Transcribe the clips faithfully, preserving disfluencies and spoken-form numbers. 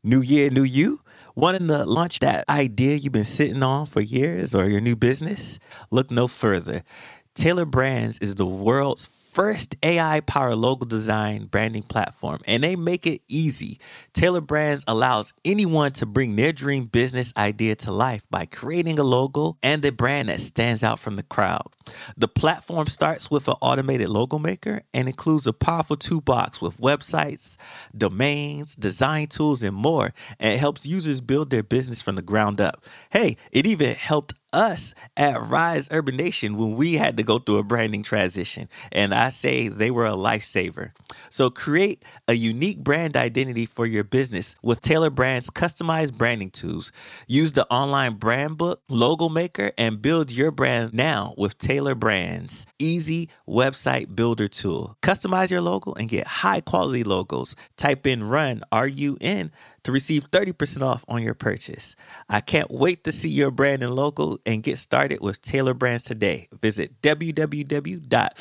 New year, new you? Wanting to launch that idea you've been sitting on for years or your new business? Look no further. Tailor Brands is the world's first A I-powered logo design branding platform, and they make it easy. Tailor Brands allows anyone to bring their dream business idea to life by creating a logo and a brand that stands out from the crowd. The platform starts with an automated logo maker and includes a powerful toolbox with websites, domains, design tools, and more, and it helps users build their business from the ground up. Hey, it even helped us at Rise Urban Nation when we had to go through a branding transition. And I say they were a lifesaver. So create a unique brand identity for your business with Tailor Brands' customized branding tools. Use the online brand book, logo maker, and build your brand now with Tailor Brands' easy website builder tool. Customize your logo and get high quality logos. Type in RUN, R U N, to receive thirty percent off on your purchase. I can't wait to see your brand and logo and get started with Tailor Brands today. Visit w w w dot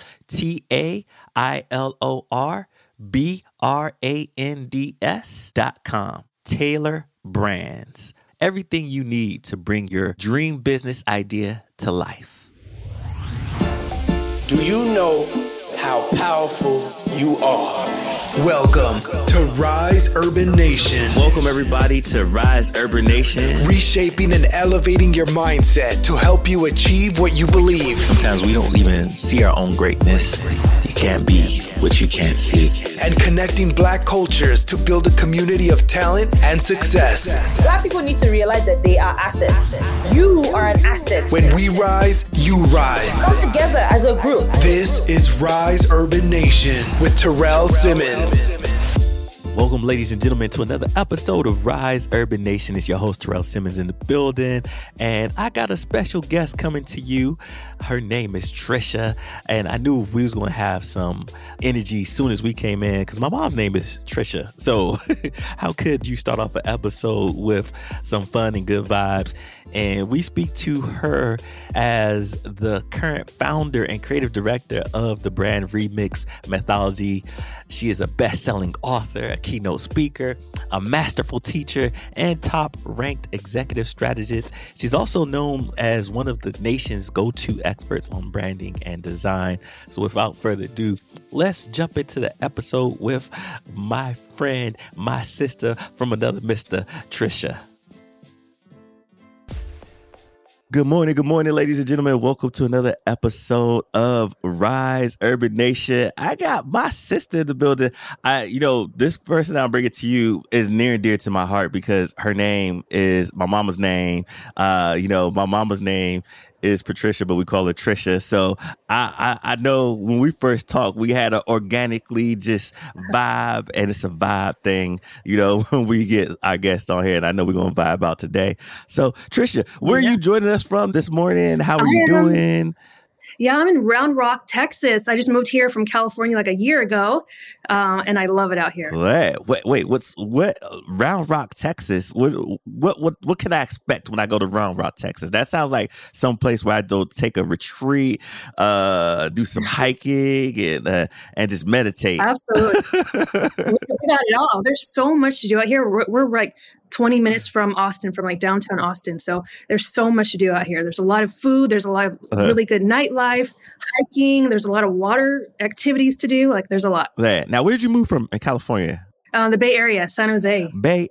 tailor brands dot com. Tailor Brands. Everything you need to bring your dream business idea to life. Do you know how powerful you are? Welcome to Rise Urban Nation. Welcome everybody to Rise Urban Nation. Reshaping and elevating your mindset to help you achieve what you believe. Sometimes we don't even see our own greatness. You can't be what you can't see. And connecting Black cultures to build a community of talent and success. Black people need to realize that they are assets. You are an asset. When we rise, you rise. Come together as a group. This is Rise Urban Nation with Terrell Simmons. Welcome, ladies and gentlemen, to another episode of Rise Urban Nation. It's your host, Terrell Simmons, in the building. And I got a special guest coming to you. Her name is Trisha. And I knew we was going to have some energy as soon as we came in because my mom's name is Trisha. So how could you start off an episode with some fun and good vibes? And we speak to her as the current founder and creative director of the brand Remix Methodology. She is a best-selling author, a keynote speaker, a masterful teacher, and top-ranked executive strategist. She's also known as one of the nation's go-to experts on branding and design. So without further ado, let's jump into the episode with my friend, my sister from another Mister Trisha. Good morning, good morning, ladies and gentlemen. Welcome to another episode of Rise Urban Nation. I got my sister in the building. I, you know, this person I'm bringing to you is near and dear to my heart because her name is my mama's name. Uh, you know, my mama's name is Patricia, but we call her Trisha. So I, I, I know when we first talked, we had an organically just vibe, and it's a vibe thing, you know, when we get our guests on here, and I know we're going to vibe out today. So Trisha, where yeah. are you joining us from this morning? How are I you am, doing? Yeah, I'm in Round Rock, Texas. I just moved here from California like a year ago, uh, and I love it out here. Wait, wait, wait, what's what? Round Rock, Texas. What, what, what, what can I expect when I go to Round Rock, Texas? That sounds like some place where I go take a retreat, uh, do some hiking, and uh, and just meditate. Absolutely, we got it all. There's so much to do out here. We're, we're like twenty minutes from Austin, from like downtown Austin. So there's so much to do out here. There's a lot of food. There's a lot of uh-huh. really good nightlife, hiking. There's a lot of water activities to do. Like there's a lot. Yeah. Now, where did you move from in California? Uh, the Bay Area, San Jose. Bay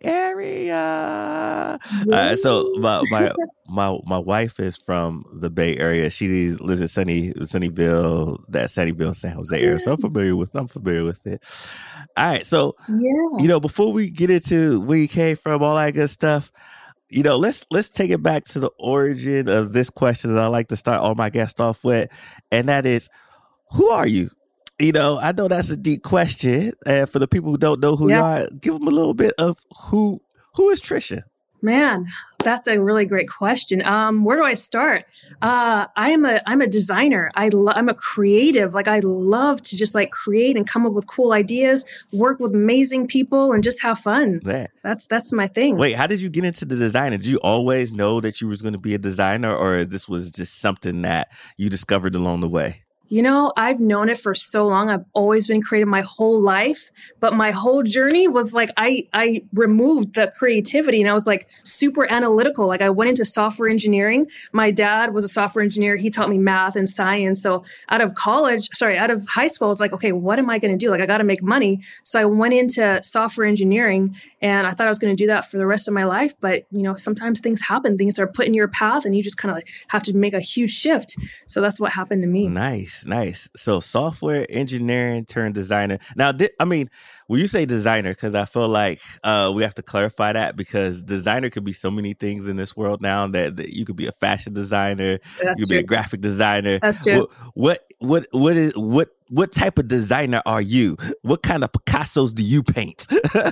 Area. Uh, so my, my my my wife is from the Bay Area. She lives in Sunny Sunnyvale, that Sunnyvale, San Jose area. So I'm familiar with. I'm familiar with it. All right. So yeah. you know, before we get into where you came from, all that good stuff, you know, let's let's take it back to the origin of this question that I like to start all my guests off with, and that is, who are you? You know, I know that's a deep question. And for the people who don't know who yeah. you are, give them a little bit of who who is Trisha? Man, that's a really great question. Um, where do I start? Uh, I am a I'm a designer. I lo- I'm a creative. Like I love to just like create and come up with cool ideas, work with amazing people, and just have fun. Yeah. That's that's my thing. Wait, how did you get into the designer? Did you always know that you was going to be a designer, or this was just something that you discovered along the way? You know, I've known it for so long. I've always been creative my whole life, but my whole journey was like I I removed the creativity and I was like super analytical. Like I went into software engineering. My dad was a software engineer. He taught me math and science. So out of college, sorry, out of high school, I was like, okay, what am I going to do? Like I got to make money. So I went into software engineering and I thought I was going to do that for the rest of my life. But, you know, sometimes things happen, things are put in your path and you just kind of like have to make a huge shift. So that's what happened to me. Nice. Nice. So software engineering turned designer. Now, di- I mean, when you say designer, because I feel like uh, we have to clarify that because designer could be so many things in this world now that, that you could be a fashion designer, That's you could true. be a graphic designer. That's true. What, what, what, what is, what, what type of designer are you? What kind of Picassos do you paint?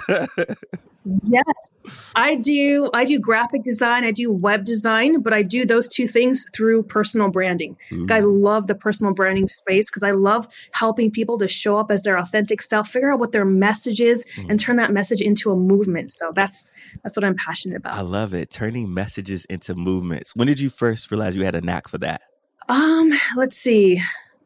Yes, I do. I do graphic design. I do web design, but I do those two things through personal branding. Ooh. I love the personal branding space because I love helping people to show up as their authentic self, figure out what their message is, mm. and turn that message into a movement. So that's that's what I'm passionate about. I love it. Turning messages into movements. When did you first realize you had a knack for that? Um, let's see.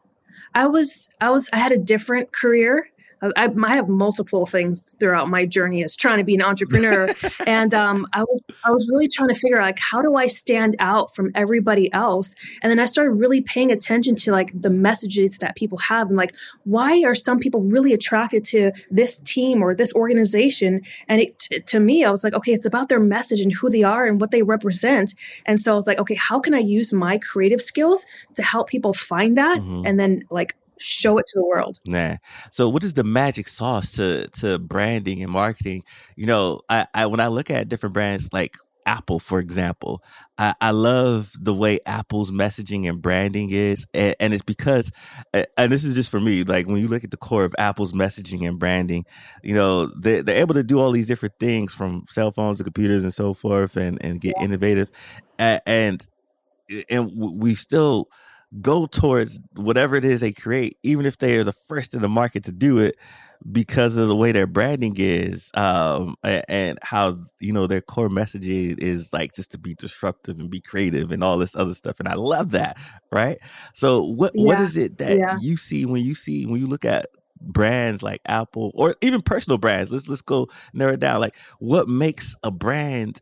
I was, I was, I had a different career. I, I have multiple things throughout my journey as trying to be an entrepreneur. and um, I was I was really trying to figure out, like, how do I stand out from everybody else? And then I started really paying attention to like the messages that people have and like, why are some people really attracted to this team or this organization? And it, t- to me, I was like, okay, it's about their message and who they are and what they represent. And so I was like, okay, how can I use my creative skills to help people find that? Mm-hmm. And then like, show it to the world. Nah. So what is the magic sauce to to branding and marketing? You know, I, I when I look at different brands like Apple, for example, I, I love the way Apple's messaging and branding is. And, and it's because, and this is just for me, like when you look at the core of Apple's messaging and branding, you know, they, they're able to do all these different things from cell phones to computers and so forth and, and get yeah. innovative. And, and, and we still go towards whatever it is they create, even if they are the first in the market to do it, because of the way their branding is, um, and, and how, you know, their core messaging is like just to be disruptive and be creative and all this other stuff. And I love that. Right. So what, yeah. what is it that yeah. you see when you see, when you look at brands like Apple or even personal brands? Let's, let's go narrow it down. Like what makes a brand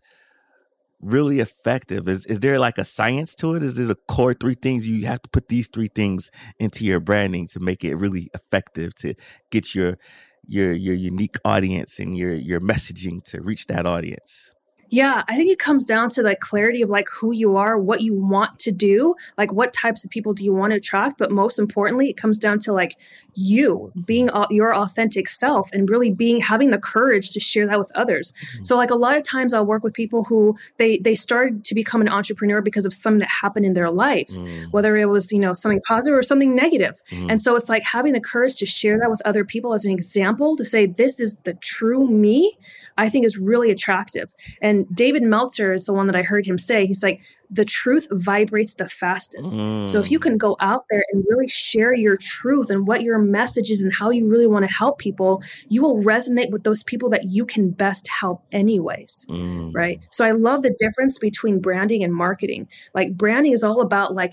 really effective? Is is there like a science to it? Is there a core three things you have to put these three things into your branding to make it really effective to get your your your unique audience and your your messaging to reach that audience? Yeah, I think it comes down to like clarity of like who you are, what you want to do, like what types of people do you want to attract. But most importantly, it comes down to like you being your authentic self and really being having the courage to share that with others. Mm-hmm. So like a lot of times I'll work with people who they they started to become an entrepreneur because of something that happened in their life, mm. whether it was, you know, something positive or something negative. Mm. And so it's like having the courage to share that with other people as an example to say, this is the true me, I think is really attractive. And David Meltzer is the one that I heard him say, he's like, the truth vibrates the fastest. Mm. So if you can go out there and really share your truth and what your message is and how you really want to help people, you will resonate with those people that you can best help anyways. Mm. Right. So I love the difference between branding and marketing. Like branding is all about like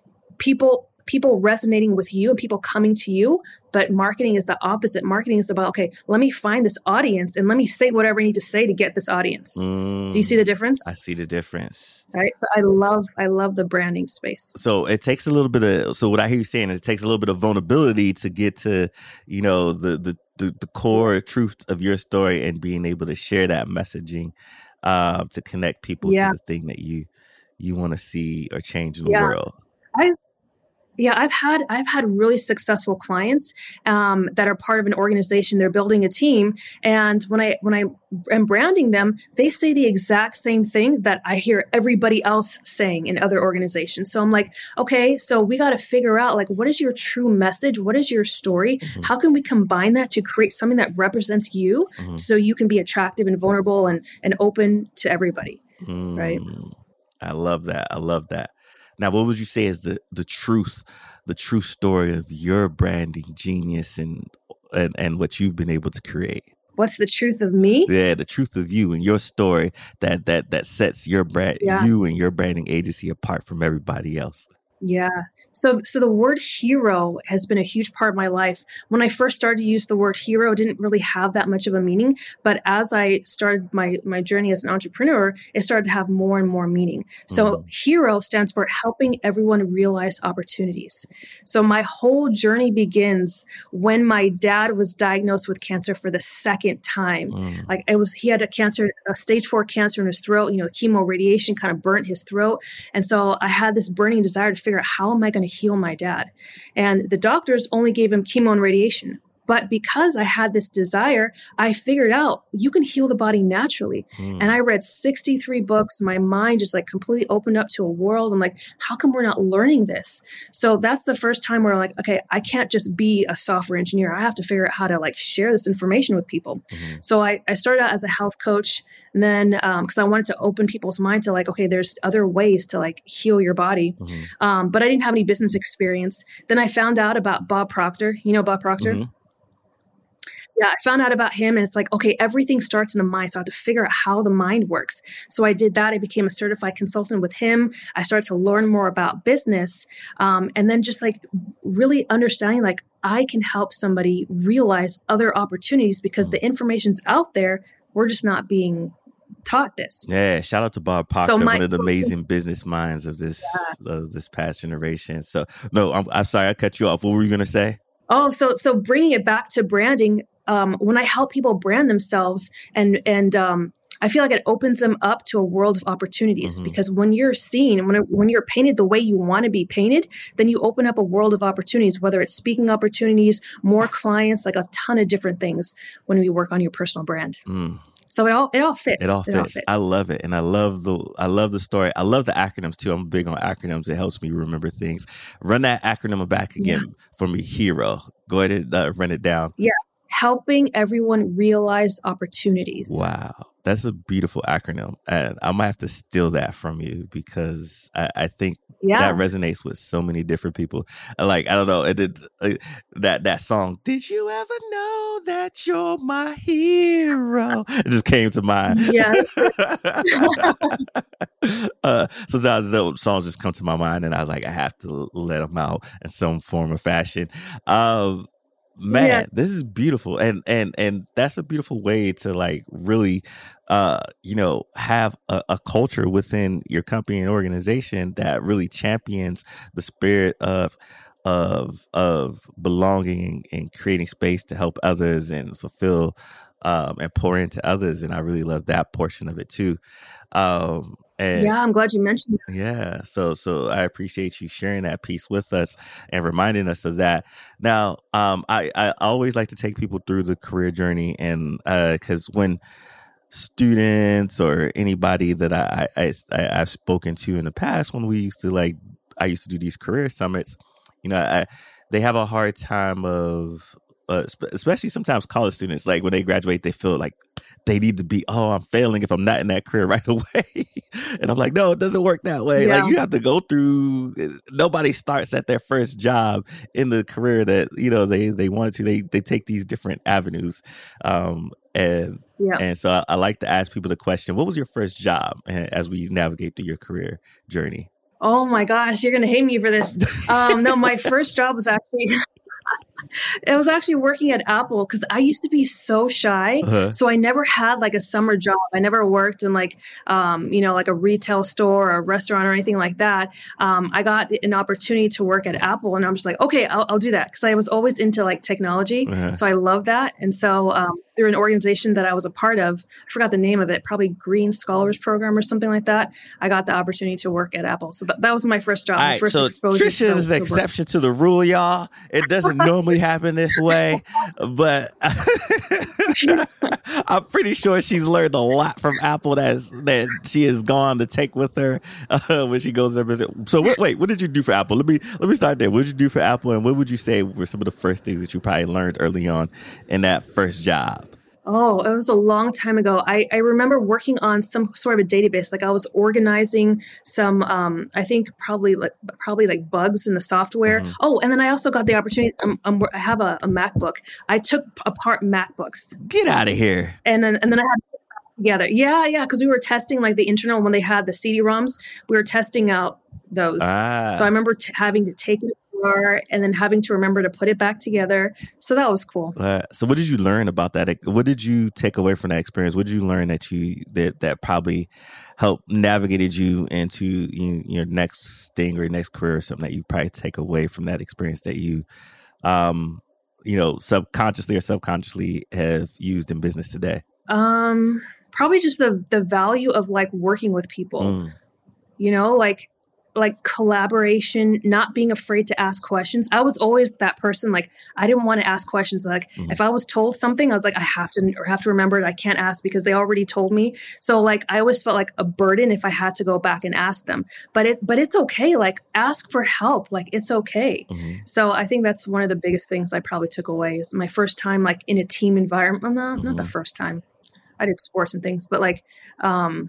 people people resonating with you and people coming to you. But marketing is the opposite. Marketing is about, okay, let me find this audience and let me say whatever I need to say to get this audience. Mm, do you see the difference? I see the difference. All right. So I love, I love the branding space. So it takes a little bit of, so what I hear you saying is it takes a little bit of vulnerability to get to, you know, the, the, the, the core truth of your story and being able to share that messaging uh, to connect people yeah. to the thing that you, you want to see or change in the yeah. world. I've, Yeah, I've had I've had really successful clients um, that are part of an organization. They're building a team, and when I when I am branding them, they say the exact same thing that I hear everybody else saying in other organizations. So I'm like, okay, so we got to figure out like what is your true message? What is your story? Mm-hmm. How can we combine that to create something that represents you, mm-hmm. so you can be attractive and vulnerable and and open to everybody, mm, right? I love that. I love that. Now, what would you say is the, the truth, the true story of your branding genius and, and and what you've been able to create? What's the truth of me? Yeah, the truth of you and your story that that that sets your brand, yeah. you and your branding agency apart from everybody else. Yeah. So, so the word hero has been a huge part of my life. When I first started to use the word hero, it didn't really have that much of a meaning. But as I started my, my journey as an entrepreneur, it started to have more and more meaning. So mm. hero stands for helping everyone realize opportunities. So my whole journey begins when my dad was diagnosed with cancer for the second time. Mm. Like it was, he had a cancer, a stage four cancer in his throat, you know, chemo radiation kind of burnt his throat. And so I had this burning desire to figure out, how am I going to heal my dad? And the doctors only gave him chemo and radiation. But because I had this desire, I figured out you can heal the body naturally. Mm. And I read sixty-three books. My mind just like completely opened up to a world. I'm like, how come we're not learning this? So that's the first time where I'm like, okay, I can't just be a software engineer. I have to figure out how to like share this information with people. Mm-hmm. So I, I started out as a health coach. And then, um, cause I wanted to open people's mind to like, okay, there's other ways to like heal your body. Mm-hmm. Um, but I didn't have any business experience. Then I found out about Bob Proctor. You know, Bob Proctor? Mm-hmm. Yeah, I found out about him and it's like, okay, everything starts in the mind. So I had to figure out how the mind works. So I did that. I became a certified consultant with him. I started to learn more about business. Um, and then just like really understanding, like I can help somebody realize other opportunities because the information's out there. We're just not being taught this. Yeah, shout out to Bob Proctor, so my, one of the amazing business minds of this yeah. of this past generation. So no, I'm, I'm sorry, I cut you off. What were you going to say? Oh, so so bringing it back to branding, um, when I help people brand themselves and and um, I feel like it opens them up to a world of opportunities mm-hmm. because when you're seen, when when you're painted the way you want to be painted, then you open up a world of opportunities, whether it's speaking opportunities, more clients, like a ton of different things when we work on your personal brand. Mm. So it all it all fits. It all fits. It all fits. I love it, and I love the I love the story. I love the acronyms too. I'm big on acronyms. It helps me remember things. Run that acronym back again yeah. for me. Hero. Go ahead and uh, run it down. Yeah, helping everyone realize opportunities. Wow, that's a beautiful acronym, and I might have to steal that from you because I, I think yeah. that resonates with so many different people. Like I don't know, it did uh, that that song. Did you ever know that you're my hero? It just came to mind. Yes. uh, sometimes those songs just come to my mind, and I was like, I have to let them out in some form or fashion. Um, Man, yeah. this is beautiful. And and and that's a beautiful way to like really uh you know have a, a culture within your company and organization that really champions the spirit of of of belonging and creating space to help others and fulfill um and pour into others. And I really love that portion of it too. Um And, yeah, I'm glad you mentioned that. Yeah, so so I appreciate you sharing that piece with us and reminding us of that. Now, um, I, I always like to take people through the career journey, and because uh, when students or anybody that I, I, I I've spoken to in the past, when we used to like, I used to do these career summits, you know, I, they have a hard time of. Uh, especially sometimes college students, like when they graduate, they feel like they need to be, oh, I'm failing if I'm not in that career right away. And I'm like, no, it doesn't work that way. Yeah. Like you have to go through, nobody starts at their first job in the career that, you know, they, they wanted to, they, they take these different avenues. Um, and, yeah. and so I, I like to ask people the question, what was your first job as we navigate through your career journey? Oh my gosh, you're going to hate me for this. Um, no, my first job was actually... It was actually working at Apple because I used to be so shy. Uh-huh. So I never had like a summer job. I never worked in like, um, you know, like a retail store or a restaurant or anything like that. Um, I got an opportunity to work at Apple and I'm just like, okay, I'll, I'll do that. Because I was always into like technology. Uh-huh. So I love that. And so um, through an organization that I was a part of, I forgot the name of it, probably Green Scholars Program or something like that. I got the opportunity to work at Apple. So that, that was my first job. All my right, first so exposure Trisha to is an exception to the rule, y'all. It doesn't normally happen this way, but I'm pretty sure she's learned a lot from Apple that's that she has gone to take with her uh, when she goes there visit. So wait, wait, what did you do for Apple? Let me let me start there. What did you do for Apple, and what would you say were some of the first things that you probably learned early on in that first job? Oh, it was a long time ago. I, I remember working on some sort of a database. Like I was organizing some, um, I think probably like probably like bugs in the software. Mm-hmm. Oh, and then I also got the opportunity. Um, um, I have a, a MacBook. I took apart MacBooks. Get out of here. And then and then I had together. Yeah, yeah, because we were testing like the internal when they had the C D ROMs. We were testing out those. Ah. So I remember t- having to take it apart and then having to remember to put it back together. So that was cool. Uh, so what did you learn about that? What did you take away from that experience? What did you learn that you that that probably helped navigated you into you, your next thing or your next career or something that you probably take away from that experience that you, um, you know, subconsciously or subconsciously have used in business today? Um, probably just the the value of like working with people. Mm. You know, like. like collaboration, not being afraid to ask questions. I was always that person. Like I didn't want to ask questions. Like mm-hmm. if I was told something, I was like, I have to, or have to remember it. I can't ask because they already told me. So like, I always felt like a burden if I had to go back and ask them, but it, but it's okay. Like ask for help. Like it's okay. Mm-hmm. So I think that's one of the biggest things I probably took away is my first time, like in a team environment. Well, not, mm-hmm. not the first time I did sports and things, but like, um,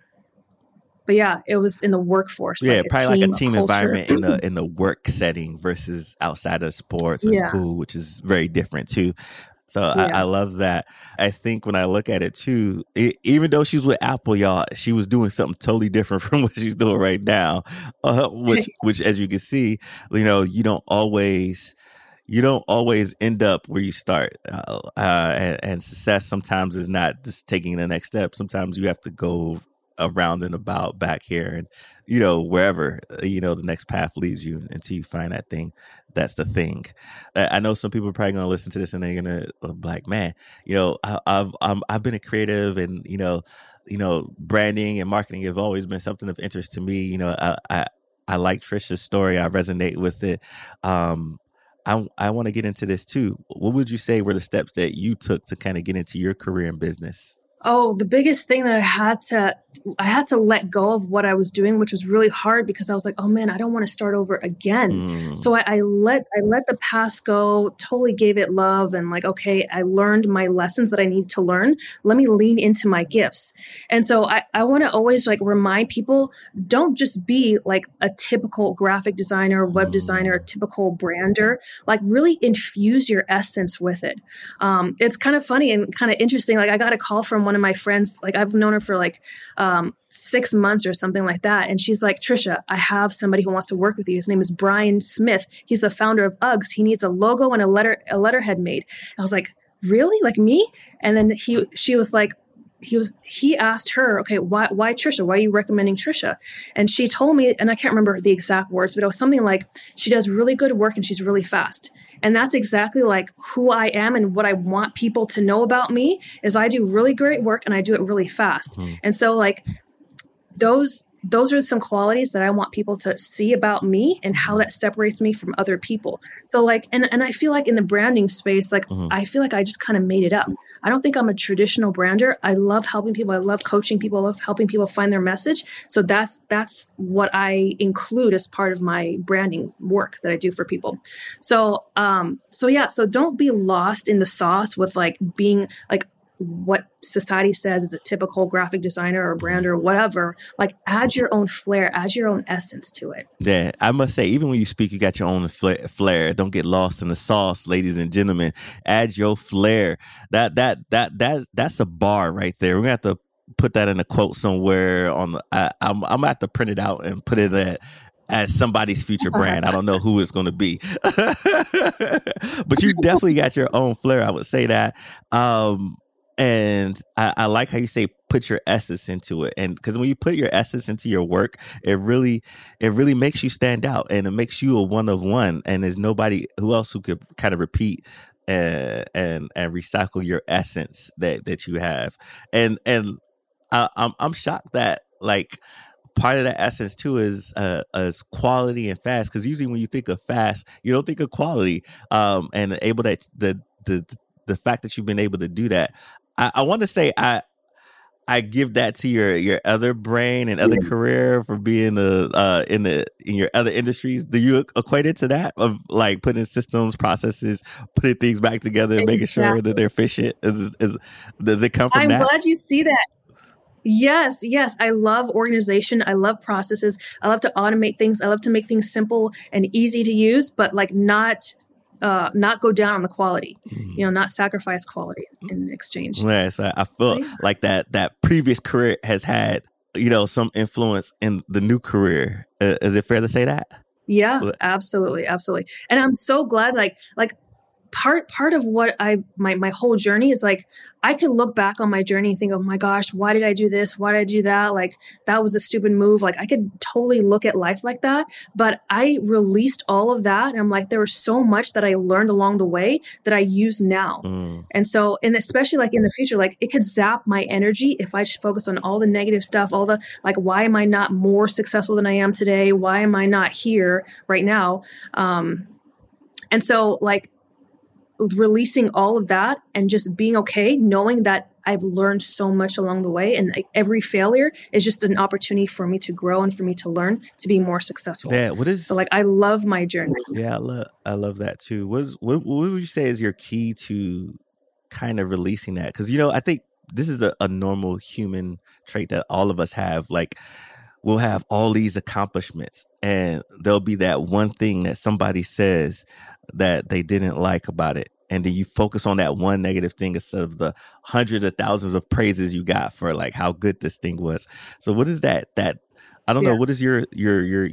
But yeah, it was in the workforce. Yeah, like probably team, like a team a environment in the in the work setting versus outside of sports or yeah. school, which is very different too. So yeah. I, I love that. I think when I look at it too, it, even though she's with Apple, y'all, she was doing something totally different from what she's doing right now. Uh, which, which, as you can see, you know, you don't always. You don't always end up where you start, uh, uh, and, and success sometimes is not just taking the next step. Sometimes you have to go around and about back here and, you know, wherever, you know, the next path leads you until you find that thing. That's the thing. I know some people are probably going to listen to this and they're going to be like, man, you know, I, I've, I'm, I've been a creative and, you know, you know, branding and marketing have always been something of interest to me. You know, I, I, I like Trisha's story. I resonate with it. Um, I, I want to get into this too. What would you say were the steps that you took to kind of get into your career in business? Oh, the biggest thing that I had to, I had to let go of what I was doing, which was really hard because I was like, oh man, I don't want to start over again. Mm. So I, I let, I let the past go, totally gave it love. And like, okay, I learned my lessons that I need to learn. Let me lean into my gifts. And so I, I want to always like remind people, don't just be like a typical graphic designer, web mm. designer, typical brander, like really infuse your essence with it. Um, it's kind of funny and kind of interesting. Like I got a call from one of my friends, like I've known her for like um, six months or something like that. And she's like, Trisha, I have somebody who wants to work with you. His name is Brian Smith. He's the founder of Uggs. He needs a logo and a letter, a letterhead made. I was like, really? Like me? And then he, she was like, he was, he asked her, okay, why, why Trisha? Why are you recommending Trisha? And she told me, and I can't remember the exact words, but it was something like, she does really good work and she's really fast. And that's exactly like who I am and what I want people to know about me is I do really great work and I do it really fast. Mm. And so like those, those are some qualities that I want people to see about me and how that separates me from other people. So like, and, and I feel like in the branding space, like, mm-hmm. I feel like I just kind of made it up. I don't think I'm a traditional brander. I love helping people. I love coaching people. I love helping people find their message. So that's, that's what I include as part of my branding work that I do for people. So, um, so yeah, so don't be lost in the sauce with like being like, what society says is a typical graphic designer or brander or whatever. Like add your own flair, add your own essence to it. Yeah, I must say, even when you speak, you got your own flair. Don't get lost in the sauce, ladies and gentlemen. Add your flair. That that that that that's a bar right there. We're gonna have to put that in a quote somewhere on the, I, I'm I'm gonna have to print it out and put it at as somebody's future brand. I don't know who it's going to be, but you definitely got your own flair. I would say that. Um, And I, I like how you say put your essence into it, and because when you put your essence into your work, it really, it really makes you stand out, and it makes you a one of one. And there's nobody who else who could kind of repeat and and and recycle your essence that that you have. And and I, I'm I'm shocked that like part of that essence too is uh is quality and fast. Because usually when you think of fast, you don't think of quality. Um, and able that the the the fact that you've been able to do that. I, I want to say I I give that to your your other brain and other yeah. career for being the uh, in the in your other industries. Do you equate it to that of like putting systems, processes, putting things back together, and exactly. making sure that they're efficient? Is, is does it come from I'm that? I'm glad you see that. Yes, yes. I love organization. I love processes. I love to automate things. I love to make things simple and easy to use, but like not uh, not go down on the quality, mm. you know, not sacrifice quality in exchange. Yes, I, I feel right? like that that previous career has had, you know, some influence in the new career. Uh, is it fair to say that? Yeah, absolutely. Absolutely. And I'm so glad, like, like, Part part of what I my my whole journey is like, I could look back on my journey and think, oh my gosh, why did I do this? Why did I do that? Like, that was a stupid move. Like, I could totally look at life like that. But I released all of that. And I'm like, there was so much that I learned along the way that I use now. Mm. And so, and especially like in the future, like it could zap my energy if I just focus on all the negative stuff, all the like, why am I not more successful than I am today? Why am I not here right now? Um, and so like, releasing all of that and just being okay, knowing that I've learned so much along the way, and like every failure is just an opportunity for me to grow and for me to learn to be more successful. Yeah, what is so like I love my journey. Yeah, I love I love that too. What is what, what would you say is your key to kind of releasing that? Because you know, I think this is a, a normal human trait that all of us have. Like, we'll have all these accomplishments, and there'll be that one thing that somebody says that they didn't like about it. And then you focus on that one negative thing instead of the hundreds of thousands of praises you got for like how good this thing was. So what is that, that, I don't yeah. know, what is your, your, your,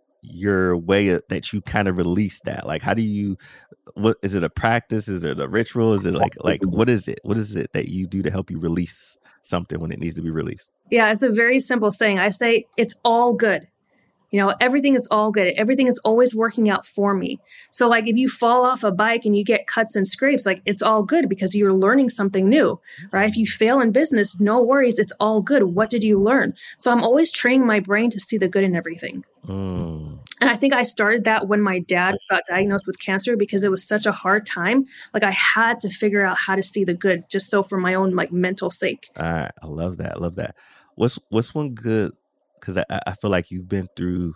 your way of, that you kind of release that? Like, how do you, what, is it a practice? Is it a ritual? Is it like, like, what is it? What is it that you do to help you release something when it needs to be released? Yeah, it's a very simple saying. I say, it's all good. You know, everything is all good. Everything is always working out for me. So like if you fall off a bike and you get cuts and scrapes, like it's all good because you're learning something new, right? If you fail in business, no worries. It's all good. What did you learn? So I'm always training my brain to see the good in everything. Mm. And I think I started that when my dad got diagnosed with cancer because it was such a hard time. Like I had to figure out how to see the good just so for my own like mental sake. All right. I love that. I love that. What's, what's one good, because I, I feel like you've been through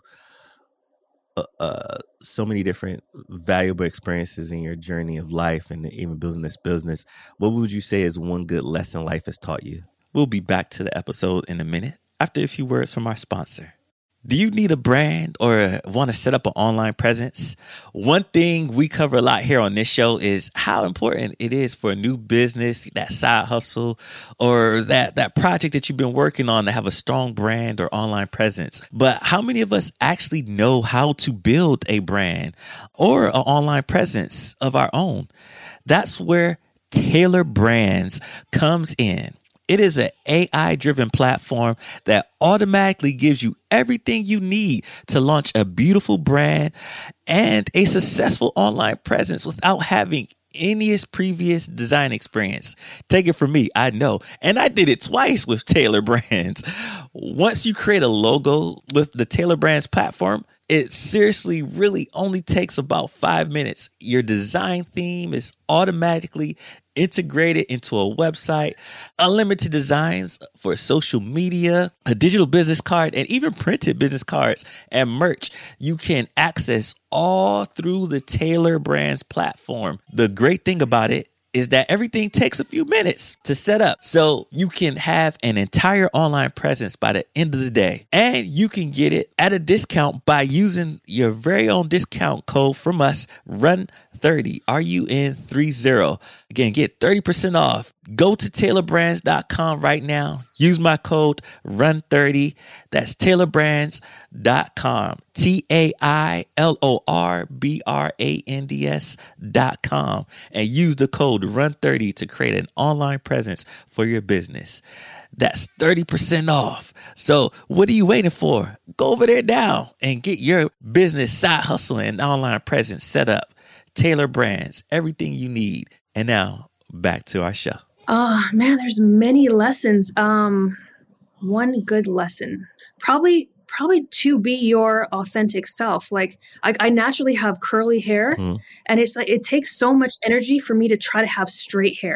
uh, uh, so many different valuable experiences in your journey of life and even building this business. What would you say is one good lesson life has taught you? We'll be back to the episode in a minute after a few words from our sponsor. Do you need a brand or want to set up an online presence? One thing we cover a lot here on this show is how important it is for a new business, that side hustle, or that, that project that you've been working on to have a strong brand or online presence. But how many of us actually know how to build a brand or an online presence of our own? That's where Tailor Brands comes in. It is an A I-driven platform that automatically gives you everything you need to launch a beautiful brand and a successful online presence without having any previous design experience. Take it from me, I know. And I did it twice with Tailor Brands. Once you create a logo with the Tailor Brands platform, it seriously really only takes about five minutes. Your design theme is automatically integrated into a website, unlimited designs for social media, a digital business card, and even printed business cards and merch you can access all through the Tailor Brands platform. The great thing about it is that everything takes a few minutes to set up. So you can have an entire online presence by the end of the day. And you can get it at a discount by using your very own discount code from us, run thirty, R U N thirty. Again, get thirty percent off. Go to tailor brands dot com right now. Use my code run thirty. That's tailor brands dot com. T A I L O R B R A N D S dot com. And use the code run thirty to create an online presence for your business. That's thirty percent off. So what are you waiting for? Go over there now and get your business side hustle and online presence set up. Tailor Brands, everything you need. And now back to our show. Oh man, there's many lessons. Um, one good lesson, probably, probably to be your authentic self. Like I, I naturally have curly hair, mm. and it's like, it takes so much energy for me to try to have straight hair.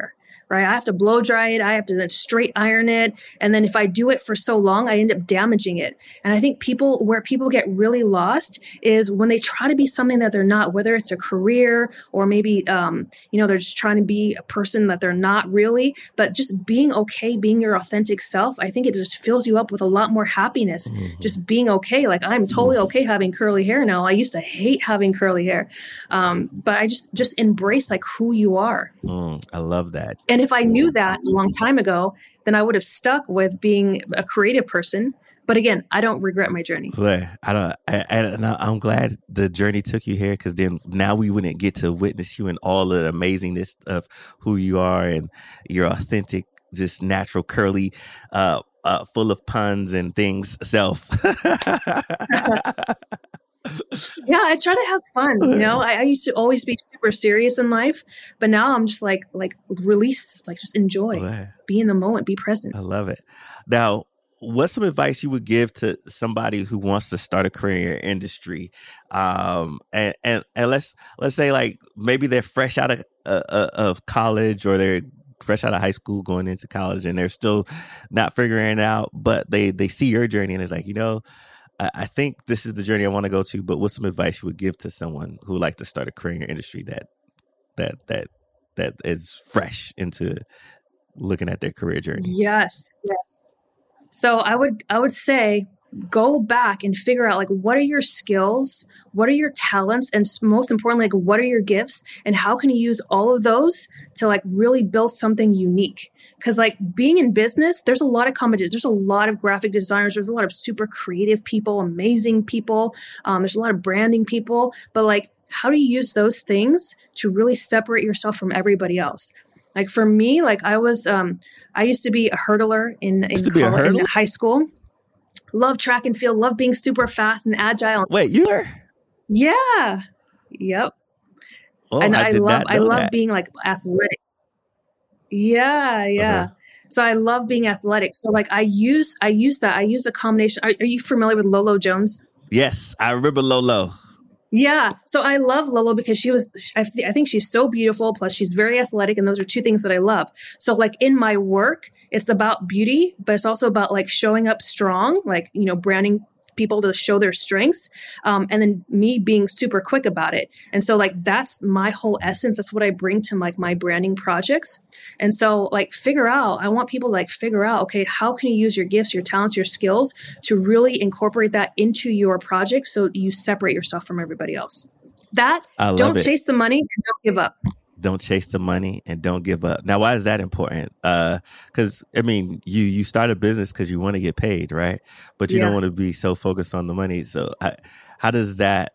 right? I have to blow dry it. I have to then straight iron it. And then if I do it for so long, I end up damaging it. And I think people, where people get really lost is when they try to be something that they're not, whether it's a career or maybe, um, you know, they're just trying to be a person that they're not really, but just being okay, being your authentic self. I think it just fills you up with a lot more happiness. Mm-hmm. Just being okay. Like I'm totally okay having curly hair now. I used to hate having curly hair. Um, but I just, just embrace like who you are. Mm, I love that. And if I knew that a long time ago, then I would have stuck with being a creative person. But again, I don't regret my journey. Claire, I don't. I, I, I'm glad the journey took you here, because then now we wouldn't get to witness you in all the amazingness of who you are and your authentic, just natural, curly, uh, uh, full of puns and things self. Yeah, I try to have fun. You know, I, I used to always be super serious in life, but now I'm just like, like release, like just enjoy, Claire, be in the moment, be present. I love it. Now, what's some advice you would give to somebody who wants to start a career in your industry? Um, and, and, and let's, let's say like maybe they're fresh out of, uh, of college, or they're fresh out of high school going into college, and they're still not figuring it out, but they, they see your journey and it's like, you know, I think this is the journey I want to go to, but what's some advice you would give to someone who would like to start a career in your industry that that that that is fresh into looking at their career journey? Yes, yes. So I would I would say go back and figure out like what are your skills, what are your talents, and most importantly, like what are your gifts, and how can you use all of those to like really build something unique? Because like being in business, there's a lot of competition. There's a lot of graphic designers. There's a lot of super creative people, amazing people. Um, there's a lot of branding people. But like, how do you use those things to really separate yourself from everybody else? Like for me, like I was, um, I used to be a hurdler in in, college, in high school. Love track and field. Love being super fast and agile. Wait, you are? Yeah. Yep. Oh, and I, I did love not know I love that. being like athletic. Yeah, yeah. Uh-huh. So I love being athletic. So like I use I use that. I use a combination. Are, are you familiar with Lolo Jones? Yes, I remember Lolo. Yeah. So I love Lolo because she was, I, th- I think she's so beautiful. Plus she's very athletic. And those are two things that I love. So like in my work, it's about beauty, but it's also about like showing up strong, like, you know, branding people to show their strengths. Um, and then me being super quick about it. And so like, that's my whole essence. That's what I bring to like my branding projects. And so like figure out, I want people to like figure out, okay, how can you use your gifts, your talents, your skills to really incorporate that into your project so you separate yourself from everybody else. That don't it. chase the money and don't give up. Don't chase the money and don't give up. Now, why is that important? Uh, because I mean, you you start a business because you want to get paid, right? But you Yeah. don't want to be so focused on the money. So, how, how does that?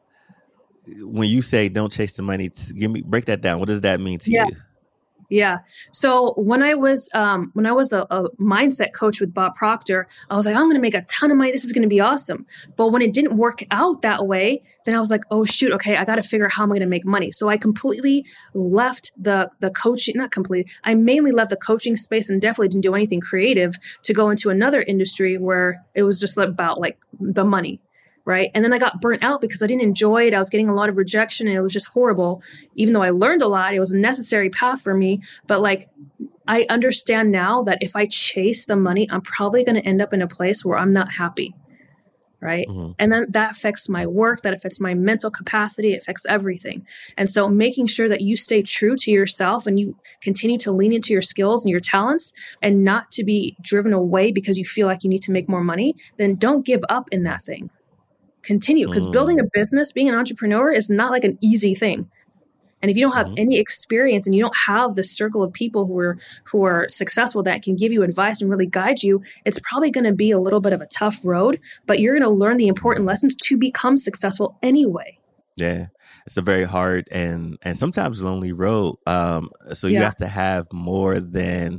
When you say don't chase the money, t- give me break that down. What does that mean to Yeah. you? Yeah. So when I was um, when I was a, a mindset coach with Bob Proctor, I was like, I'm going to make a ton of money. This is going to be awesome. But when it didn't work out that way, then I was like, oh shoot, okay, I got to figure out how I'm going to make money. So I completely left the the coaching, not completely. I mainly left the coaching space and definitely didn't do anything creative to go into another industry where it was just about like the money. Right. And then I got burnt out because I didn't enjoy it. I was getting a lot of rejection and it was just horrible. Even though I learned a lot, it was a necessary path for me. But like, I understand now that if I chase the money, I'm probably going to end up in a place where I'm not happy. Right. Mm-hmm. And then that affects my work, that affects my mental capacity, it affects everything. And so making sure that you stay true to yourself and you continue to lean into your skills and your talents and not to be driven away because you feel like you need to make more money, then don't give up in that thing. Continue, because mm. building a business, being an entrepreneur is not like an easy thing. And if you don't have mm-hmm. any experience and you don't have the circle of people who are who are successful that can give you advice and really guide you, it's probably going to be a little bit of a tough road, but you're going to learn the important lessons to become successful anyway. Yeah, it's a very hard and and sometimes lonely road. Um, so you Yeah. have to have more than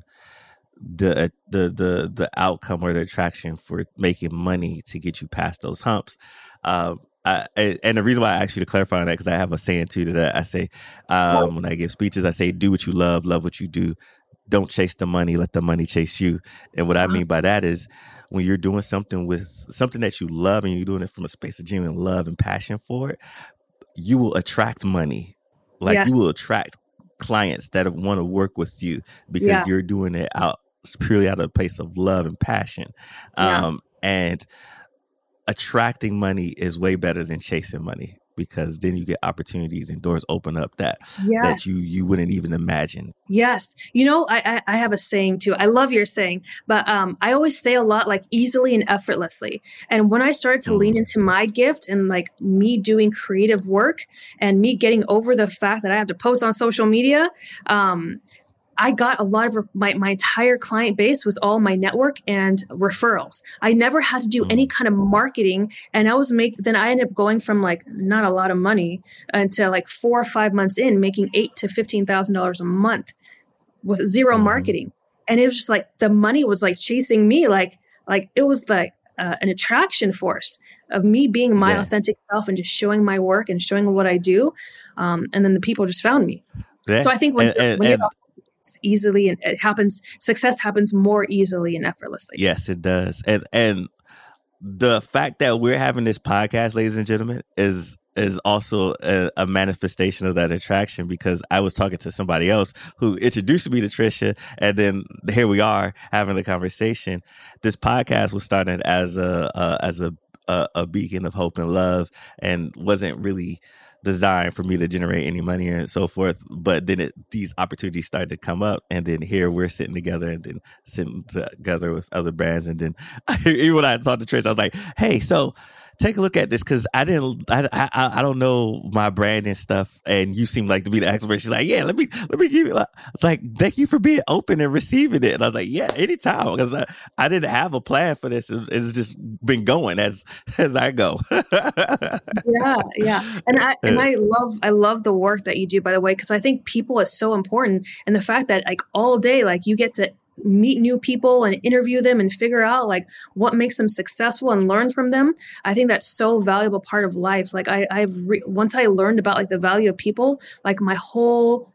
the the the the outcome or the attraction for making money to get you past those humps. Um, I, and the reason why I asked you to clarify on that, because I have a saying too that I say um, when I give speeches, I say, do what you love, love what you do. Don't chase the money, let the money chase you. And what I mean by that is when you're doing something with something that you love and you're doing it from a space of genuine love and passion for it, you will attract money. Like Yes. you will attract clients that want to work with you because Yeah. you're doing it out purely out of a place of love and passion. Yeah. Um, and attracting money is way better than chasing money, because then you get opportunities and doors open up that that Yes. you you wouldn't even imagine. Yes. You know, I, I I have a saying too. I love your saying, but um, I always say a lot like easily and effortlessly. And when I started to lean Mm. into my gift and like me doing creative work and me getting over the fact that I have to post on social media, um, I got a lot of re- my, my entire client base was all my network and referrals. I never had to do any Mm. kind of marketing. And I was make, then I ended up going from like not a lot of money until like four or five months in making eight to fifteen thousand dollars a month with zero Mhm. marketing. And it was just like, the money was like chasing me. Like, like it was like uh, an attraction force of me being my Yeah. authentic self and just showing my work and showing what I do. Um, and then the people just found me. Yeah. So I think when, And, and, when you're and it's easily and it happens, success happens more easily and effortlessly. yes, it does. And and the fact that we're having this podcast, ladies and gentlemen, is is also a, a manifestation of that attraction, because I was talking to somebody else who introduced me to Trisha, and then here we are having the conversation. This podcast was started as a uh, as a, a a beacon of hope and love, and wasn't really designed for me to generate any money and so forth. But then it, these opportunities started to come up, and then here we're sitting together, and then sitting together with other brands. And then even when I talked to Trish, I was like, hey, so take a look at this, because I didn't, I, I, I don't know my brand and stuff, and you seem like to be the expert. She's like, yeah, let me, let me give you. It's like, thank you for being open and receiving it. And I was like, yeah, anytime, because I, I didn't have a plan for this. It's just been going as as I go. Yeah, yeah, and I and I love I love the work that you do, by the way, because I think people is so important, and the fact that like all day, like you get to meet new people and interview them and figure out like what makes them successful and learn from them. I think that's so valuable part of life. Like I, I've re- once I learned about like the value of people, like my whole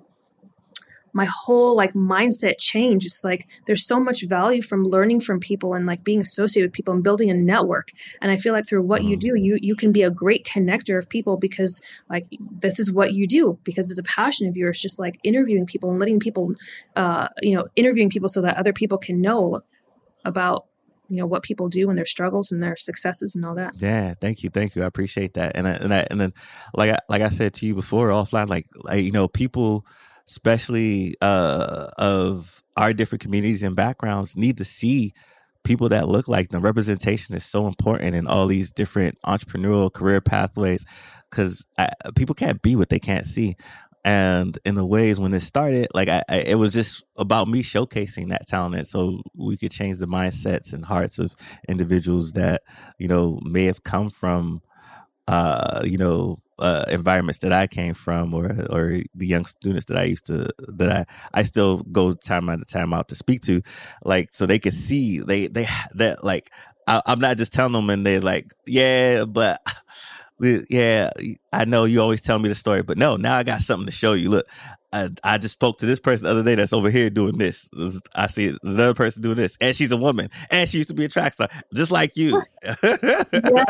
my whole like mindset changed. It's like there's so much value from learning from people and like being associated with people and building a network. And I feel like through what you do, you you can be a great connector of people, because like this is what you do, because it's a passion of yours, just like interviewing people and letting people, uh, you know, interviewing people so that other people can know about, you know, what people do and their struggles and their successes and all that. Yeah, thank you, thank you. I appreciate that. And I, and I, and then like I, like I said to you before offline, like, like you know, people, especially uh, of our different communities and backgrounds, need to see people that look like them. Representation is so important in all these different entrepreneurial career pathways, because people can't be what they can't see. And in the ways when it started, like I, I, it was just about me showcasing that talent, so we could change the mindsets and hearts of individuals that, you know, may have come from, uh, you know, uh, environments that I came from, or or the young students that I used to, that I, I still go time out of time out to speak to, like, so they could see they, they, that like, I, I'm not just telling them and they're like, yeah, but yeah, I know you always tell me the story, but no, now I got something to show you. Look, I, I just spoke to this person the other day that's over here doing this. I see there's another person doing this, and she's a woman, and she used to be a track star, just like you. Yeah.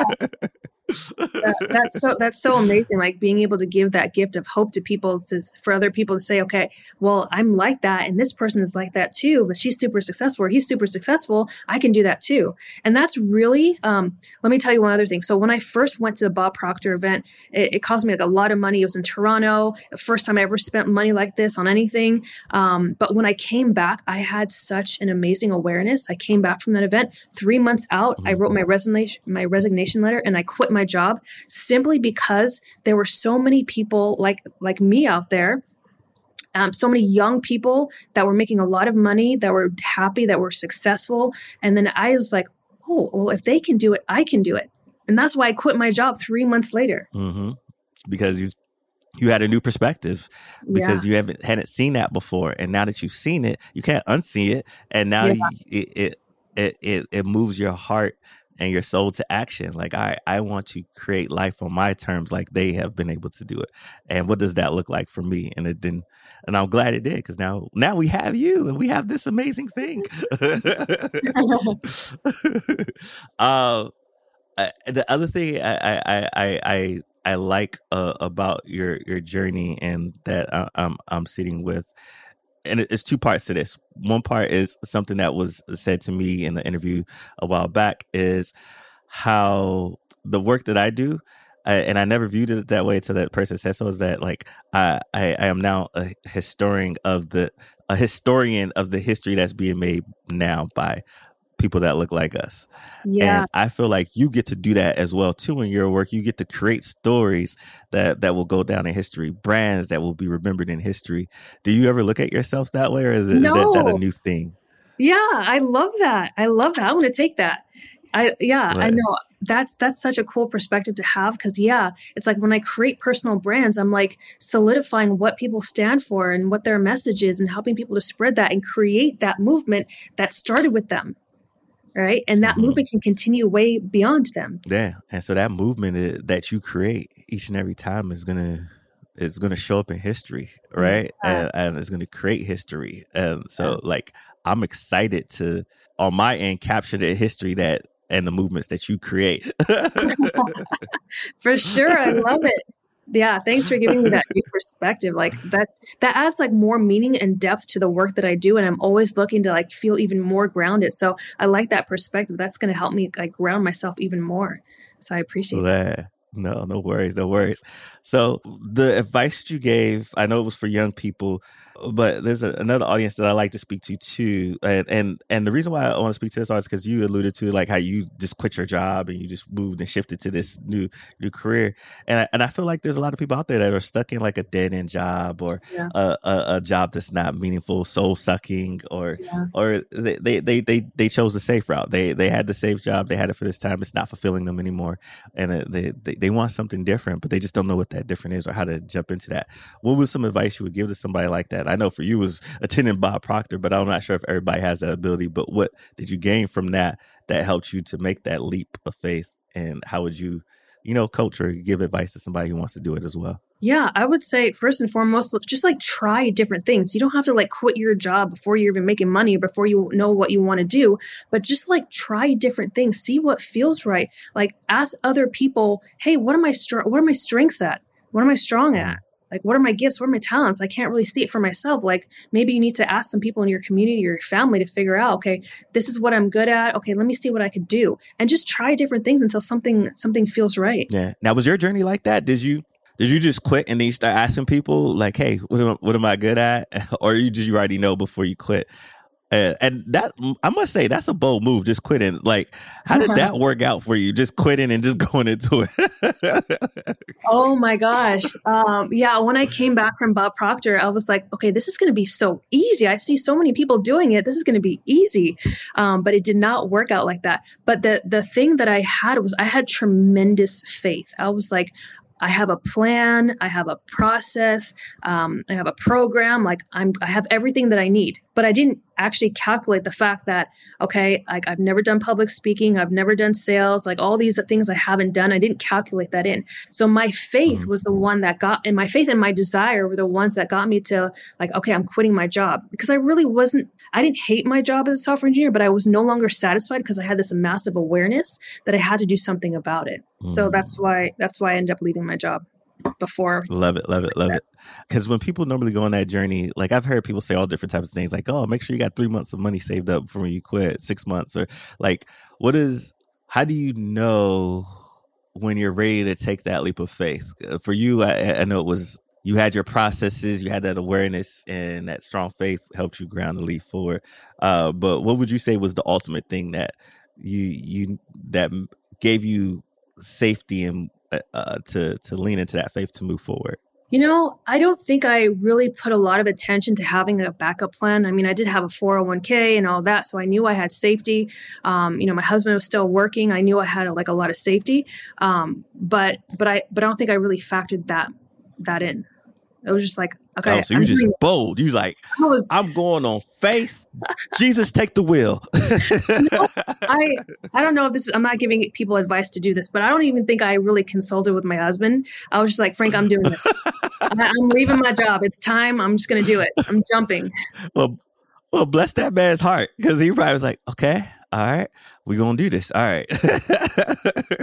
that, that's so that's so amazing, like being able to give that gift of hope to people, to, for other people to say, okay, well, I'm like that, and this person is like that too, but she's super successful, or he's super successful, I can do that too. And that's really, um, let me tell you one other thing. So when I first went to the Bob Proctor event, it, it cost me like a lot of money. It was in Toronto, the first time I ever spent money like this on anything. Um, but when I came back, I had such an amazing awareness. I came back from that event three months out. I wrote my resignation, my resignation letter, and I quit my job simply because there were so many people like like me out there, um, so many young people that were making a lot of money, that were happy, that were successful. And then I was like, oh, well, if they can do it, I can do it. And that's why I quit my job three months later. Mm-hmm. Because you you had a new perspective, because yeah. you haven't hadn't seen that before, and now that you've seen it, you can't unsee it, and now yeah. you, it, it it it it moves your heart and your soul to action. Like, I, I want to create life on my terms, like they have been able to do it. And what does that look like for me? And it didn't, and I'm glad it did, because now, now we have you and we have this amazing thing. uh, the other thing I, I, I, I I like uh, about your your journey and that I, I'm I'm sitting with, and it's two parts to this. One part is something that was said to me in the interview a while back, is how the work that I do, I, and I never viewed it that way until that person said so, is that like I, I I am now a historian of the a historian of the history that's being made now by people that look like us. Yeah. And I feel like you get to do that as well too in your work. You get to create stories that that will go down in history, brands that will be remembered in history. Do you ever look at yourself that way, or is, it, no. is that, that a new thing? Yeah, I love that. I love that. I'm going to take that. I yeah, Right. I know. That's that's such a cool perspective to have, because yeah, it's like when I create personal brands, I'm like solidifying what people stand for and what their message is, and helping people to spread that and create that movement that started with them. Right. And that Mhm. movement can continue way beyond them. Yeah, and so that movement i- that you create each and every time is gonna is gonna show up in history, right? Yeah. And, and it's gonna create history. And so, like, I'm excited to, on my end, capture the history that and the movements that you create. For sure. I love it. Yeah. Thanks for giving me that new perspective. Like that's, that adds like more meaning and depth to the work that I do. And I'm always looking to like feel even more grounded. So I like that perspective. That's going to help me like ground myself even more. So I appreciate that. Yeah. No, no worries, no worries. So the advice you gave, I know it was for young people, but there's a, another audience that I like to speak to too. And and, and the reason why I want to speak to this audience is because you alluded to like how you just quit your job and you just moved and shifted to this new new career. And I, and I feel like there's a lot of people out there that are stuck in like a dead end job, or Yeah. a, a, a job that's not meaningful, soul sucking, or Yeah. or they, they they they they chose the safe route. They they had the safe job, they had it for this time. It's not fulfilling them anymore, and it, they, they they want something different, but they just don't know what that different is or how to jump into that. What was some advice you would give to somebody like that? I know for you was attending Bob Proctor, but I'm not sure if everybody has that ability. But what did you gain from that that helped you to make that leap of faith? And how would you, you know, coach or give advice to somebody who wants to do it as well? Yeah, I would say first and foremost, just like try different things. You don't have to like quit your job before you're even making money or before you know what you want to do, but just like try different things, see what feels right. Like ask other people, hey, what am I str- what are my strengths at? What am I strong at? Like, what are my gifts? What are my talents? I can't really see it for myself. Like maybe you need to ask some people in your community or your family to figure out, okay, this is what I'm good at. Okay, let me see what I could do, and just try different things until something something feels right. Yeah. Now, was your journey like that? Did you did you just quit and then you start asking people like, hey, what am, what am I good at? Or you did you already know before you quit? Uh, and that, I must say, that's a bold move, just quitting. Like, how did that work out for you? Just quitting and just going into it. Oh my gosh. Um, yeah. When I came back from Bob Proctor, I was like, okay, this is going to be so easy. I see so many people doing it. This is going to be easy. Um, but it did not work out like that. But the, the thing that I had was I had tremendous faith. I was like, I have a plan. I have a process. Um, I have a program. Like I'm, I have everything that I need, but I didn't actually calculate the fact that, okay, like I've never done public speaking. I've never done sales, like all these things I haven't done. I didn't calculate that in. So my faith Mhm. was the one that got, and my faith and my desire were the ones that got me to like, okay, I'm quitting my job, because I really wasn't, I didn't hate my job as a software engineer, but I was no longer satisfied because I had this massive awareness that I had to do something about it. So Mm. that's why, that's why I ended up leaving my job before. Love it, love it, love it. Because when people normally go on that journey, like I've heard people say all different types of things, like, "Oh, make sure you got three months of money saved up before you quit, six months," or like, what is? How do you know when you're ready to take that leap of faith? Uh, For you, I, I know it was you had your processes, you had that awareness, and that strong faith helped you ground the leap forward. Uh, but what would you say was the ultimate thing that you you that gave you safety and uh, to to lean into that faith to move forward? You know, I don't think I really put a lot of attention to having a backup plan. I mean, I did have a four oh one k and all that, so I knew I had safety. Um, you know, my husband was still working. I knew I had like a lot of safety, um, but but I but I don't think I really factored that that in. It was just like, okay, Oh, so you I'm just doing- bold. You like, I was I'm going on faith. Jesus, take the wheel. I I don't know if this is, I'm not giving people advice to do this, but I don't even think I really consulted with my husband. I was just like, Frank, I'm doing this. I, I'm leaving my job. It's time. I'm just going to do it. I'm jumping. well, well, bless that man's heart, because he probably was like, okay, all right, we're gonna do this. All right.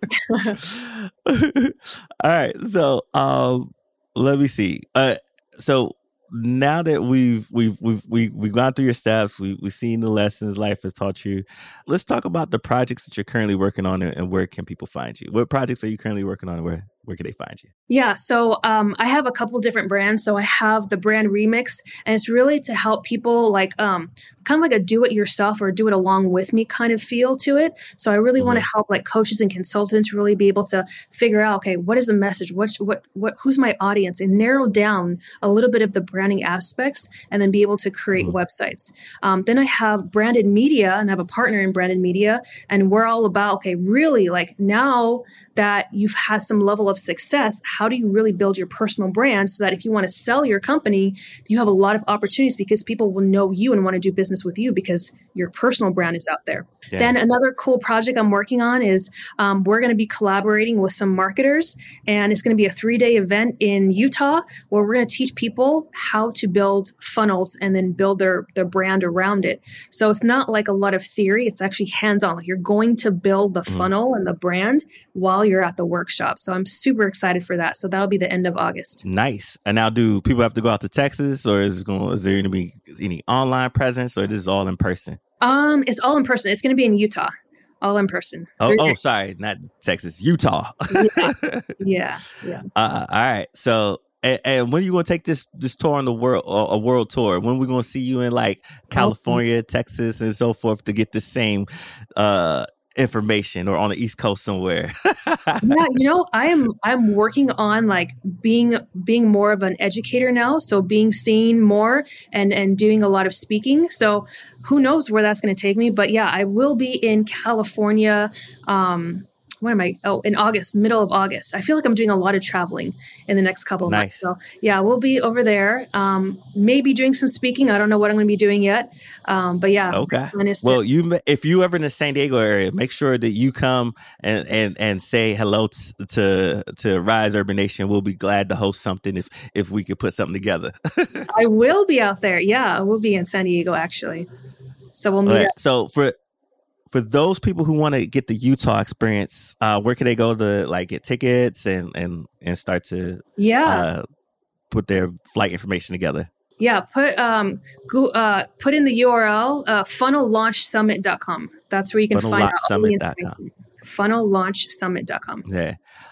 All right. So um, let me see. Uh, so now that we've we've we've we, we've gone through your steps, we we've seen the lessons life has taught you. Let's talk about the projects that you're currently working on, and, and where can people find you? What projects are you currently working on, and where where can they find you? Yeah, so um, I have a couple different brands. So I have the brand Remix, and it's really to help people like um, kind of like a do it yourself or do it along with me kind of feel to it. So I really mm-hmm. want to help like coaches and consultants really be able to figure out, okay, what is the message? What what what? Who's my audience? And narrow down a little bit of the branding aspects, and then be able to create mm-hmm. websites. Um, then I have branded media, and I have a partner in branded media, and we're all about okay, really like now that you've had some level of success, how do you really build your personal brand so that if you want to sell your company, you have a lot of opportunities because people will know you and want to do business with you because your personal brand is out there. Yeah. Then another cool project I'm working on is um, we're going to be collaborating with some marketers, and it's going to be a three-day event in Utah where we're going to teach people how to build funnels and then build their, their brand around it. So it's not like a lot of theory. It's actually hands-on. Like you're going to build the mm. funnel and the brand while you're at the workshop. So I'm super excited for that. So that'll be the end of August. Nice. And now, do people have to go out to Texas, or is it going? Is there going to be any online presence, or this is all in person? Um, it's all in person. It's going to be in Utah, all in person. Oh, oh, sorry, not Texas, Utah. yeah, yeah. yeah. Uh, all right. So, and, and when are you going to take this this tour on the world, a world tour? When are we going to see you in like California, oh. Texas, and so forth to get the same uh information, or on the East Coast somewhere? Yeah, you know, I am I'm working on like being being more of an educator now. So being seen more and and doing a lot of speaking. So who knows where that's going to take me? But yeah, I will be in California. Um, when am I? Oh, in August, middle of August. I feel like I'm doing a lot of traveling in the next couple of nice. months. So yeah, we'll be over there. Um, maybe doing some speaking. I don't know what I'm going to be doing yet. Um, but yeah. Okay. Well, you if you ever in the San Diego area, make sure that you come and and, and say hello t- to to Rise Urban Nation. We'll be glad to host something if if we could put something together. I will be out there. Yeah, I will be in San Diego actually. So we'll meet right. up. So for for those people who want to get the Utah experience, uh, where can they go to like get tickets and and and start to yeah uh, put their flight information together? Yeah, put um go, uh put in the U R L uh, funnel launch summit dot com. That's where you can find out all the information. funnel launch summit dot com. Yeah.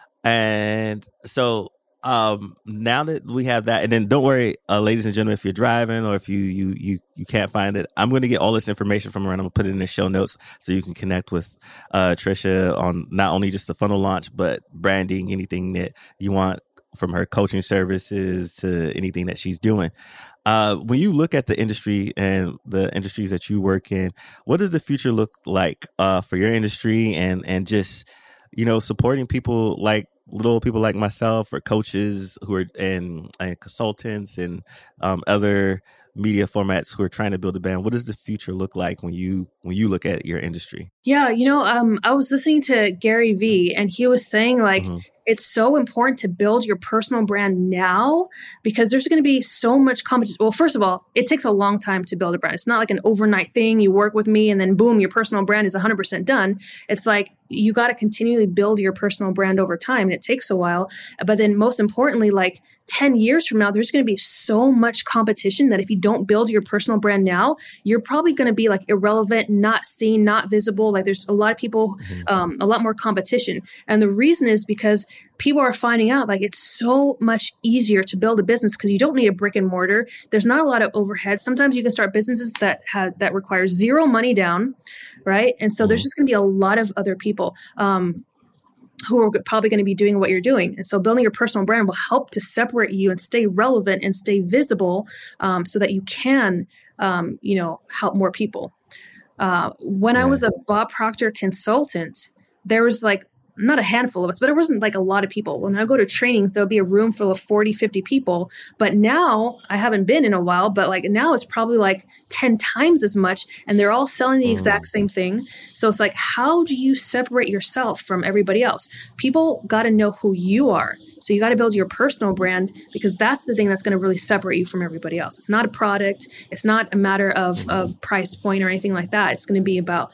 And so um now that we have that, and then don't worry, uh, ladies and gentlemen, if you're driving or if you you you you can't find it, I'm going to get all this information from her, and I'm going to put it in the show notes so you can connect with uh Trisha on not only just the funnel launch, but branding, anything that you want from her, coaching services to anything that she's doing. Uh, when you look at the industry and the industries that you work in, what does the future look like uh, for your industry, and and just, you know, supporting people like little people like myself, or coaches who are and, and consultants and um, other media formats who are trying to build a brand? What does the future look like when you when you look at your industry? Yeah, you know, um, I was listening to Gary Vee, and he was saying like, mm-hmm. it's so important to build your personal brand now because there's going to be so much competition. Well, first of all, it takes a long time to build a brand. It's not like an overnight thing. You work with me and then boom, your personal brand is one hundred percent done. It's like you got to continually build your personal brand over time, and it takes a while. But then most importantly, like ten years from now, there's going to be so much competition that if you don't build your personal brand now, you're probably going to be like irrelevant, not seen, not visible. Like there's a lot of people, um, a lot more competition. And the reason is because people are finding out like it's so much easier to build a business because you don't need a brick and mortar. There's not a lot of overhead. Sometimes you can start businesses that have that require zero money down, right? And so there's just going to be a lot of other people um, who are probably going to be doing what you're doing. And so building your personal brand will help to separate you and stay relevant and stay visible um, so that you can, um, you know, help more people. Uh, when I was a Bob Proctor consultant, there was like not a handful of us, but it wasn't like a lot of people. When I go to trainings, there'll be a room full of forty, fifty people. But now I haven't been in a while, but like now it's probably like ten times as much, and they're all selling the exact same thing. So it's like, how do you separate yourself from everybody else? People got to know who you are. So you got to build your personal brand because that's the thing that's going to really separate you from everybody else. It's not a product. It's not a matter of, of price point or anything like that. It's going to be about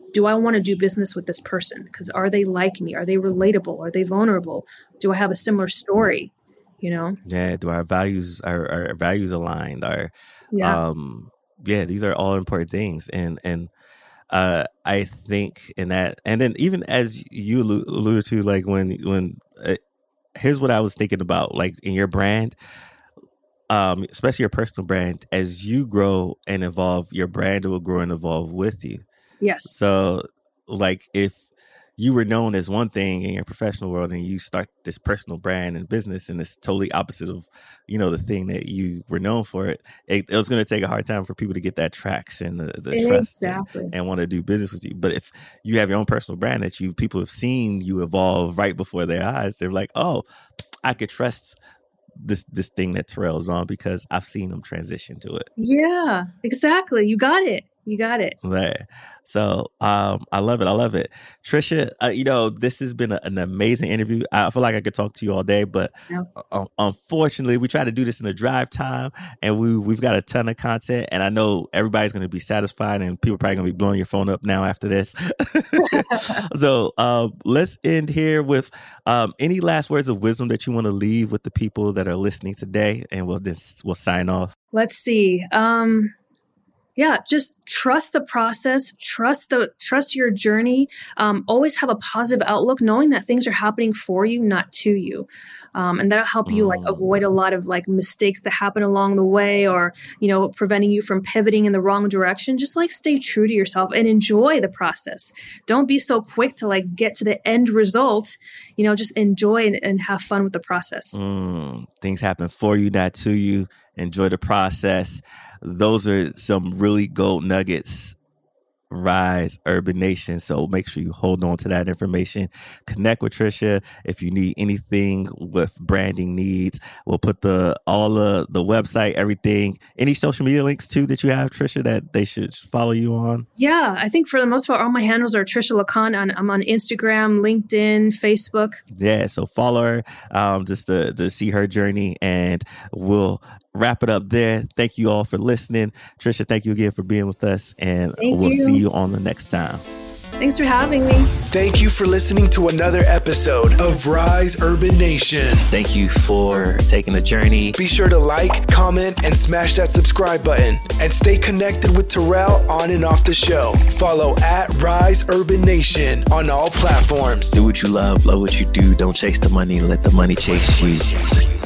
do I want to do business with this person? Because are they like me? Are they relatable? Are they vulnerable? Do I have a similar story? You know? Yeah. Do our values, our, our values aligned? Our, Yeah. um, yeah, these are all important things. And, and, uh, I think in that, and then even as you allu- alluded to, like when, when, uh, here's what I was thinking about, like in your brand, um, especially your personal brand, as you grow and evolve, your brand will grow and evolve with you. Yes. So like if you were known as one thing in your professional world and you start this personal brand and business and it's totally opposite of, you know, the thing that you were known for, it, it, it was going to take a hard time for people to get that traction, the, the trust Exactly. and, and want to do business with you. But if you have your own personal brand that you, people have seen you evolve right before their eyes, they're like, oh, I could trust this, this thing that Terrell's on because I've seen him transition to it. Yeah, exactly. You got it. You got it. There. So um, I love it. I love it. Trisha, uh, you know, this has been a, an amazing interview. I feel like I could talk to you all day, but Yeah. uh, unfortunately, we try to do this in the drive time and we, we've got a ton of content. And I know everybody's going to be satisfied and people are probably going to be blowing your phone up now after this. So uh, let's end here with um, any last words of wisdom that you want to leave with the people that are listening today. And we'll just, we'll sign off. Let's see. Um, Yeah, just trust the process, trust the trust your journey. Um, always have a positive outlook, knowing that things are happening for you, not to you, um, and that'll help you like avoid a lot of like mistakes that happen along the way, or you know, preventing you from pivoting in the wrong direction. Just like stay true to yourself and enjoy the process. Don't be so quick to like get to the end result. You know, just enjoy and, and have fun with the process. Mm, things happen for you, not to you. Enjoy the process. Those are some really gold nuggets. Rise Urban Nation. So make sure you hold on to that information. Connect with Trisha if you need anything with branding needs. We'll put the all the the website, everything, any social media links too that you have, Trisha, that they should follow you on. Yeah, I think for the most part, all my handles are Trisha LaCon. On, I'm on Instagram, LinkedIn, Facebook. Yeah, so follow her um, just to, to see her journey, and we'll wrap it up there. Thank you all for listening. Trisha, thank you again for being with us, and Thank we'll you. see you on the next time. Thanks for having me. Thank you for listening to another episode of Rise Urban Nation. Thank you for taking the journey. Be sure to like, comment, and smash that subscribe button. And stay connected with Terrell on and off the show. Follow at Rise Urban Nation on all platforms. Do what you love, love what you do. Don't chase the money, let the money chase you.